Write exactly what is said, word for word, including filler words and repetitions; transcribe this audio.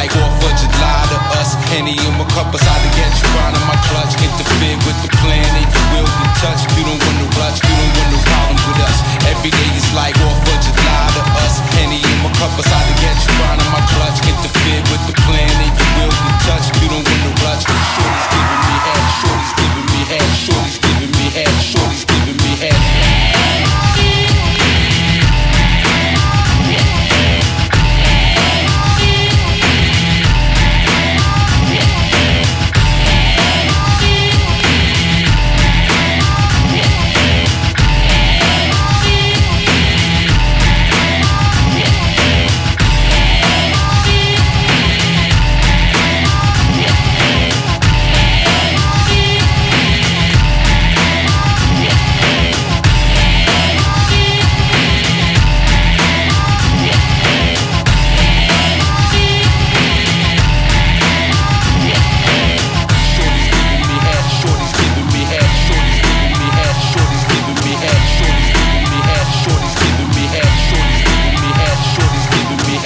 like fourth of July to us. Henny in my cup, I to get you round in my clutch. Interfere with the plan and you will be touched. You don't want to rush, you don't want no problem with us. Every day